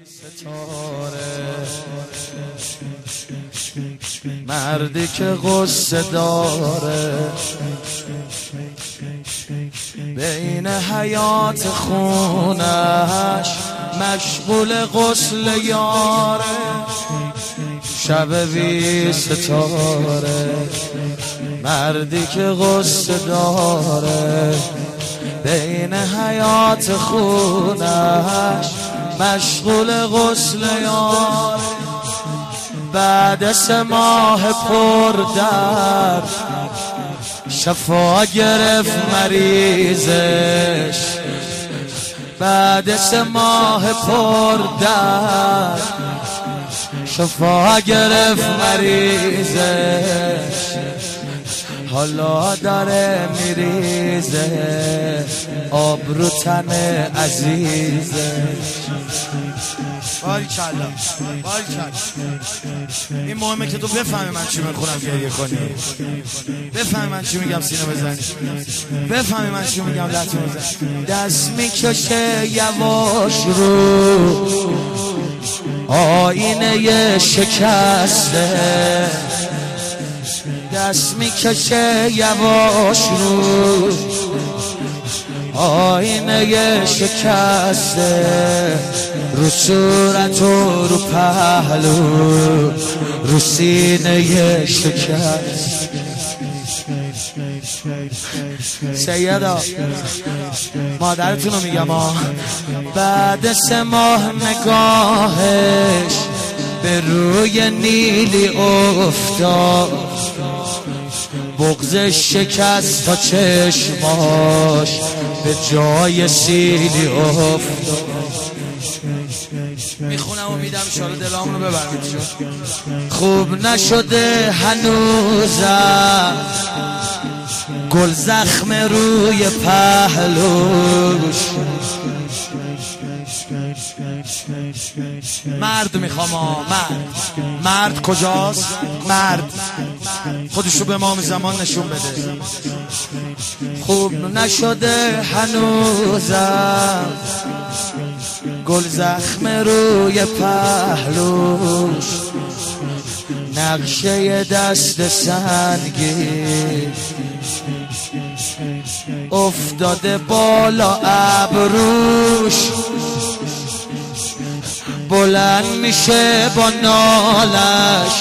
ستاره مردی که غصه داره بین حیات خونش مشغول غسل یاره شب بی ستاره مردی که غصه داره بین حیات خونش مشغول غسل یاره بعد 3 ماه پر درد شفا گرفت مریضش بعد 3 ماه پر درد شفا گرفت مریضش حالا داره میریزه آب رو تن عزیزش. باریکلا این مهمه که تو بفهمی من چی میخونم گریه کنی، بفهمی من چی میگم سینه بزنی، بفهمی من چی میگم لطمه بزنی. دست میکشه یواش رو آینه شکسته دست میکشه یواش رو آینه شکسته رو صورت و رو پهلو رو سینه شکست. سیدا مادرتون رو میگم بعد 3 ماه نگاهش به روی نیلی افتاد بغضش شکست تا چشماش به جای سیلی افتاد. میخونم و میدم انشالله دلامونو ببرمید. خوب نشده هنوزم گل زخم روی پهلوش مرد میخوام مرد کجاست؟ مرد خودشو به امام زمان نشون بده. خوب نشده هنوزم گل زخم روی پهلوش نقشه دست سنگی افتاده بالا ابروش بلند میشه با نالش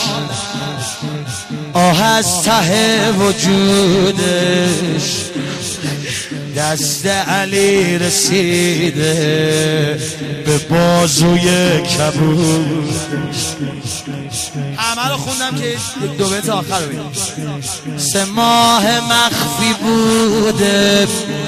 آه از ته وجودش دست علی رسیده به بازوی کبودش. همه رو خوندم که 2 بیت آخر رو بگم. 3 ماه مخفی بوده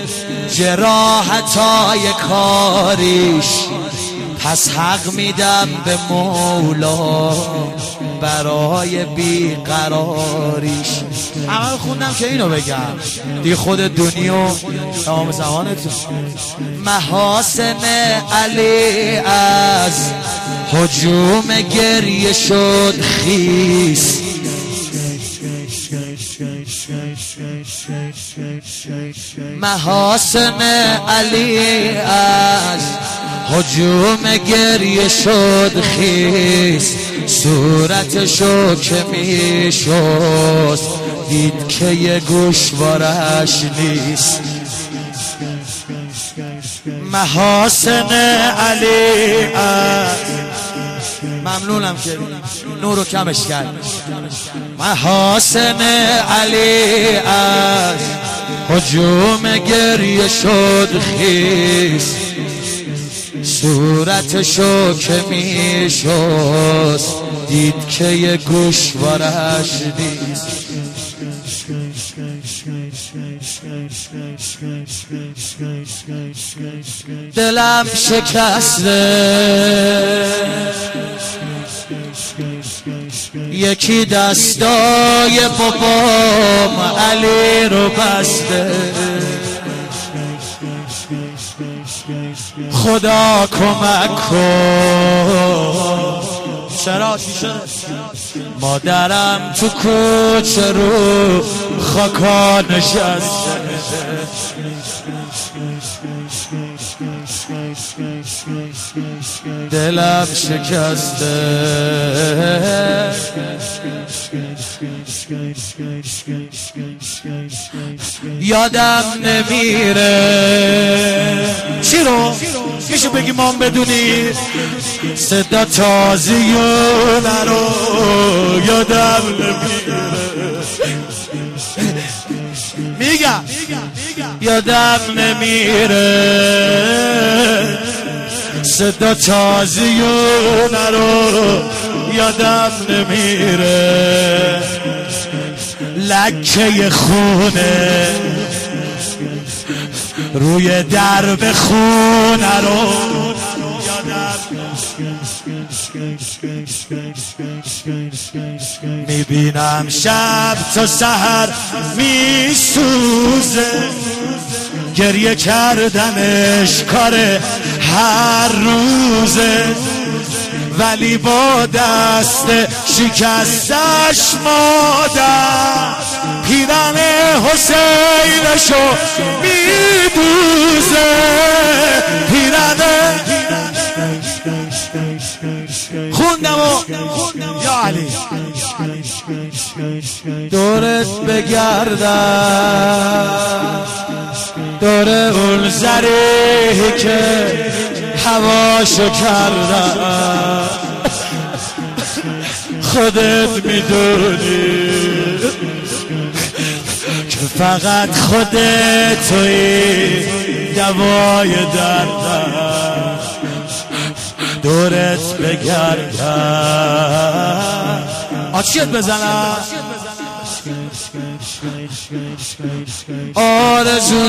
جراحتای کاریش پس حق میدم به مولا برای بیقراریش. همه رو خوندم که اینو بگم دی خود دنیا تمام زمانتون. محاسن علی از هجوم گریه شد خیس محاسن علی از هجوم گریه شد خیس صورتشو که میشست دید که یه گوشوارش نیست. محاسن علی از ممنونم که نورو کمش کرد. محاسن علی از هجوم گریه شد خیس صورتشو که میشست دید که یه گوشوارش نیست. دلم شکسته یکی دستای بابام علی رو بسته خدا کمک کن چرا مادرم تو کوچه رو خاکا نشسته دلم شکسته یادم نمیره چی رو؟ میشه بگی مام بدونی صدا تازیونه رو یادم نمیره میگم یادم نمیره صدا تازیونه رو یادم نمیره لکه خونه روی درب خونه رو میبینم شب تا سحر میسوزه گریه کردنش کار هر روزه ولی با دست شکستش مادر پیرن حسینشو میدوزه پیرن خوندمو یا علی دورت بگردم دور اون زریحی که هواشو کردم خودت میدونی که فقط خودت توی دوای دردم دورت بگردم آتیت بزنم آرزو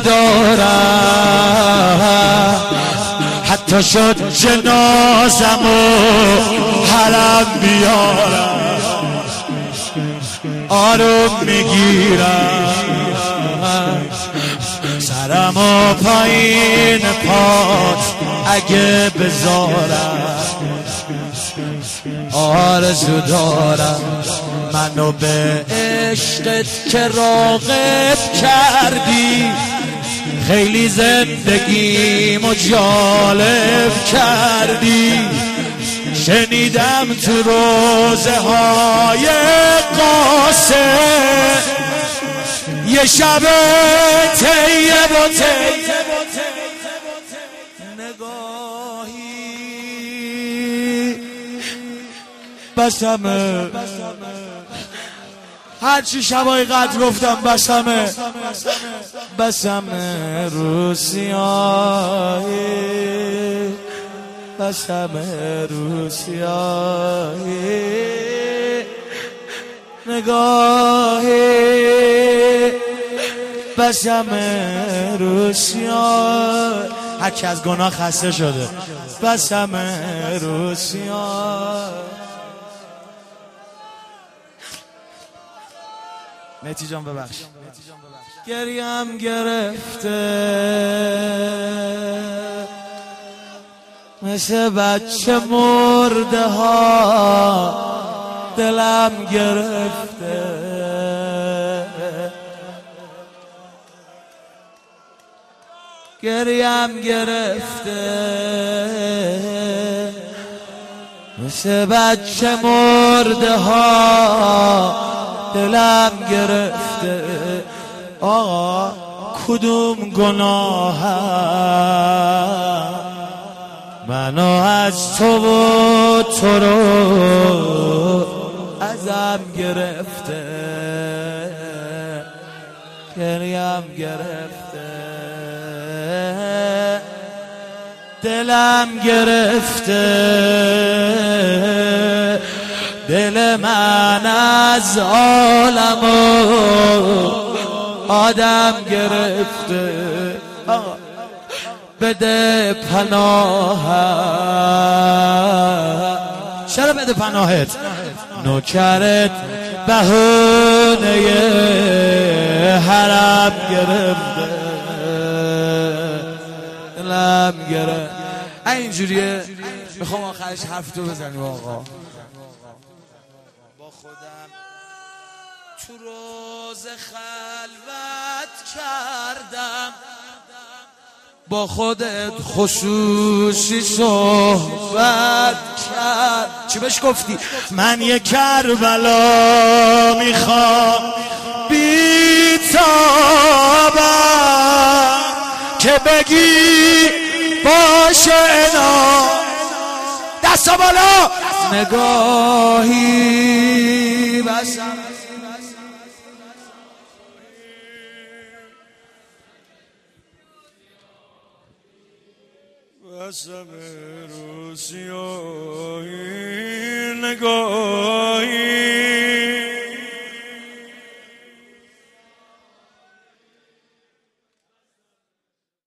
دارم حتی شد جنازم و حرم بیارم آروم میگیرم سرم و پایین پات اگه بذارم آرزو دارم منو به عشقت که راغب کردی خیلی زندگیمو جالب کردی شنیدم تو روزه های قاسم یه شب طیب و نگاهی بسمه هرچی شبای قدر گفتم بسمه رو سیاهی بسمه رو سیاهی نگاهی بسمه رو سیاهی هرچی از گناه خسته شده بسمه رو سیاهی مهدی جان ببخش گریم گرفته مثل بچه مرده ها دلم گرفته گریم گرفته مثل بچه مرده ها دلم گرفته آقا کدوم گناهم منو از تو و تو رو ازم گرفته گریم گرفته دلم گرفته دل من از عالم و آدم گرفته بده پناهم چرا بده پناهت نوکرت بهونه حرم گرفته دلم گرفته اینجوریه میخوام آخرش حرف تو بزنیم آقا با خودم تو روز خلوت کردم با خودت خصوصی صحبت کرد. چی بهش گفتی؟ من یه کربلا میخوام بی تابم که بگی باشه اینا. دستا بالا. نگاهی بسم رو سیاهی نگاهی